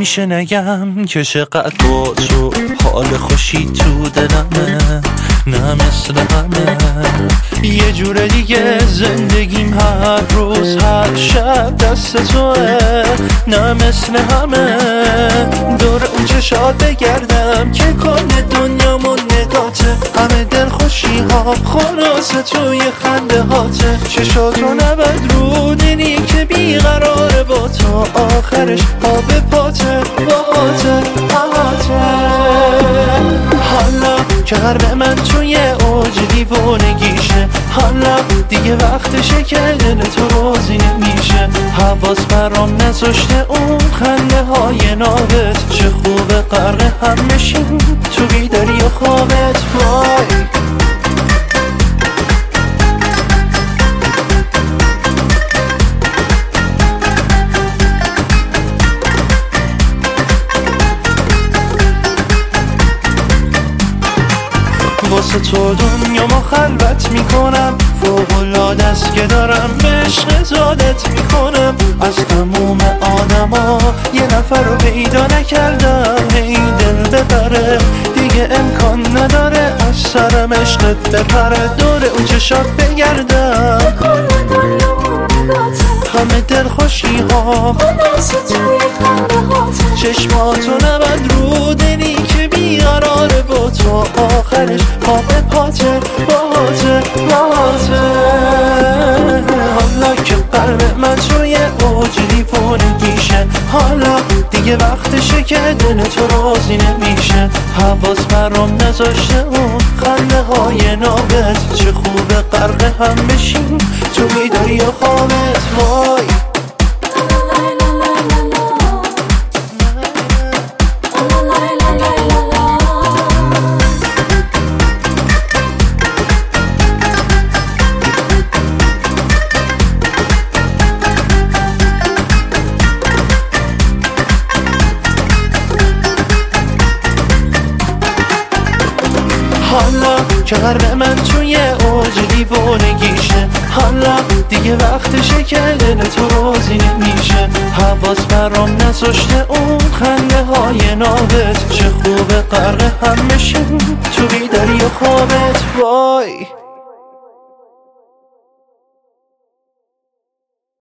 نمیشه نگم که چقدر با تو حال خوشی تو دلمه، نه مثل همه. یه جور دیگه زندگیم هر روز هر شب دست توه، نه مثل همه. دور اون چشات بگردم که کل دنیامون نگاته، همه دل خوشی ها خلاصه توی خنده هاته. چشاتو نبد رو دلی که بیقراره با تو، آخرش آب پاته باهاته حالا که قلب من توی اوج دیوانگیشه، حالا دیگه وقتشه که دل تو روزی نمیشه. حواس برام نذاشته اون خنده های نابت، چه خوبه غرق هم بشیم تو بیداری و خوابت. وای واسه تو دنیا ما خلوت میکنم، فوق‌العاده است که دارم به عشق زادت میکنم. از تموم آدما یه نفر رو پیدا نکردم این دل ببره، دیگه امکان نداره از سرم عشقت بپره. دور اون چشات بگردم همه دل خوشی ها چشماتو نبند رو دلی که بیقراره با تو، آخرش پاپ پاته باته حالا که قلب من توی اوج دیوانگیشه، حالا دیگه وقتشه که دل تو راضی نمیشه. حواس برام نذاشته اون خنده های نابت، چه خوبه غرق هم بشیم تو بیداری و خوابت. وای حالا که قلب من توی اوج دیوانگیشه، حالا دیگه وقتشه که دل تو راضی نمیشه. حواس برام نذاشته اون خنده های نابت، چه خوبه غرق هم بشیم تو بیداری و خوابت. وای